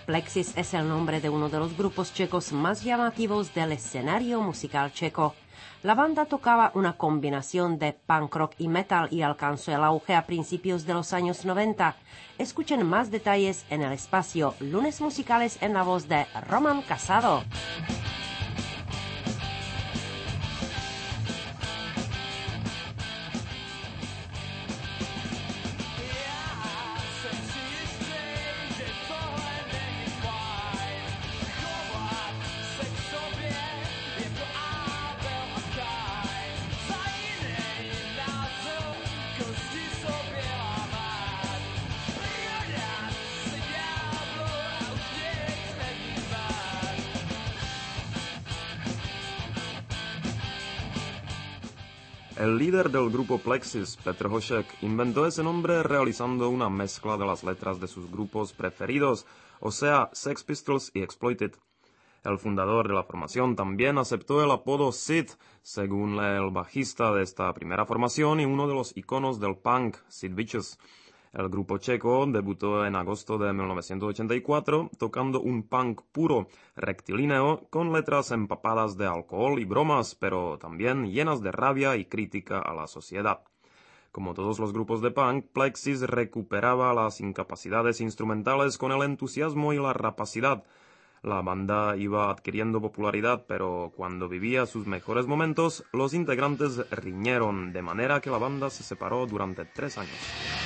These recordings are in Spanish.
Plexis es el nombre de uno de los grupos checos más llamativos del escenario musical checo. La banda tocaba una combinación de punk rock y metal y alcanzó el auge a principios de los años 90. Escuchen más detalles en el espacio Lunes Musicales en la voz de Roman Casado. El líder del grupo Plexis, Petr Hošek, inventó ese nombre realizando una mezcla de las letras de sus grupos preferidos, o sea, Sex Pistols y Exploited. El fundador de la formación también aceptó el apodo Sid, según el bajista de esta primera formación y uno de los iconos del punk, Sid Vicious. El grupo checo debutó en agosto de 1984 tocando un punk puro, rectilíneo, con letras empapadas de alcohol y bromas, pero también llenas de rabia y crítica a la sociedad. Como todos los grupos de punk, Plexis recuperaba las incapacidades instrumentales con el entusiasmo y la rapacidad. La banda iba adquiriendo popularidad, pero cuando vivía sus mejores momentos, los integrantes riñeron, de manera que la banda se separó durante 3 años.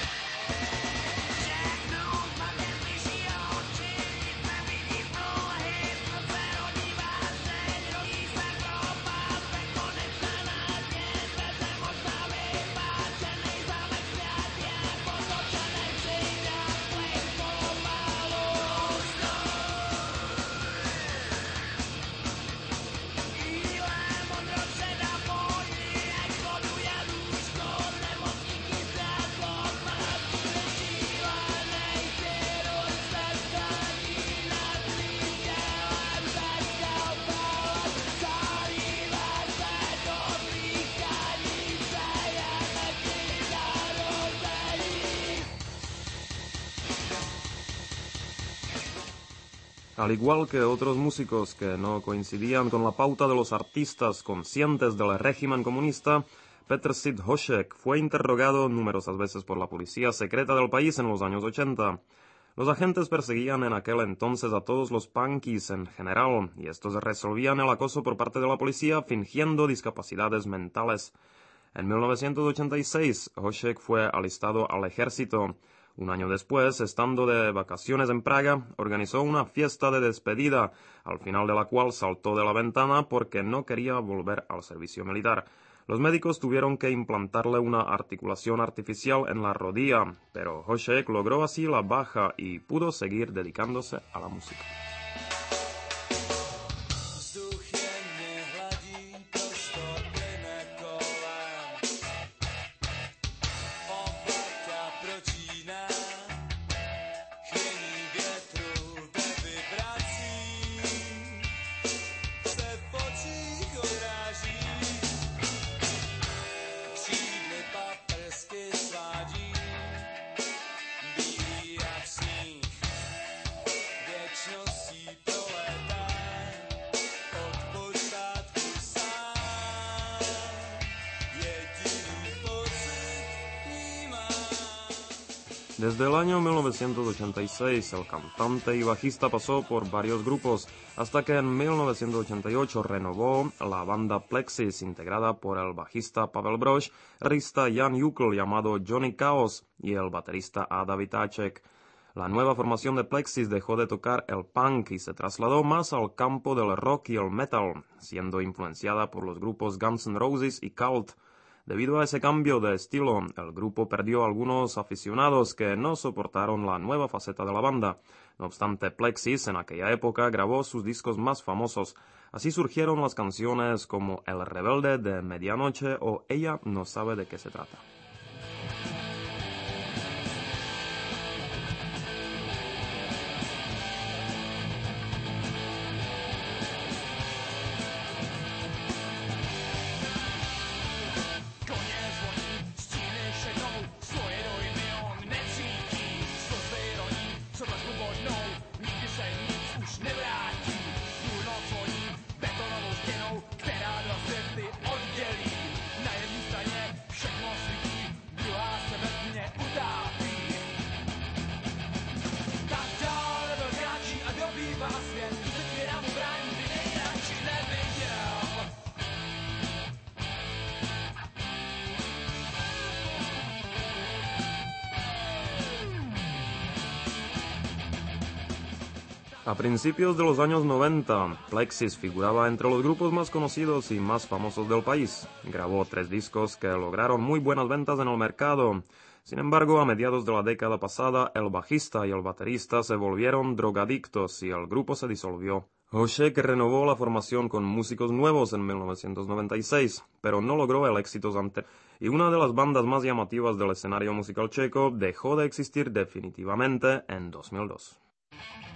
Al igual que otros músicos que no coincidían con la pauta de los artistas conscientes del régimen comunista, Petr Sid Hošek fue interrogado numerosas veces por la policía secreta del país en los años 80. Los agentes perseguían en aquel entonces a todos los punkis en general, y estos resolvían el acoso por parte de la policía fingiendo discapacidades mentales. En 1986, Hošek fue alistado al ejército. Un año después, estando de vacaciones en Praga, organizó una fiesta de despedida, al final de la cual saltó de la ventana porque no quería volver al servicio militar. Los médicos tuvieron que implantarle una articulación artificial en la rodilla, pero Hošek logró así la baja y pudo seguir dedicándose a la música. Desde el año 1986, el cantante y bajista pasó por varios grupos, hasta que en 1988 renovó la banda Plexis, integrada por el bajista Pavel Brož, rista Jan Jukl llamado Johnny Chaos y el baterista Ada Vitacek. La nueva formación de Plexis dejó de tocar el punk y se trasladó más al campo del rock y el metal, siendo influenciada por los grupos Guns N' Roses y Cult. Debido a ese cambio de estilo, el grupo perdió algunos aficionados que no soportaron la nueva faceta de la banda. No obstante, Plexis en aquella época grabó sus discos más famosos. Así surgieron las canciones como El Rebelde de Medianoche o Ella no sabe de qué se trata. A principios de los años 90, Plexis figuraba entre los grupos más conocidos y más famosos del país. Grabó 3 discos que lograron muy buenas ventas en el mercado. Sin embargo, a mediados de la década pasada, el bajista y el baterista se volvieron drogadictos y el grupo se disolvió. Hošek renovó la formación con músicos nuevos en 1996, pero no logró el éxito anterior, y una de las bandas más llamativas del escenario musical checo dejó de existir definitivamente en 2002.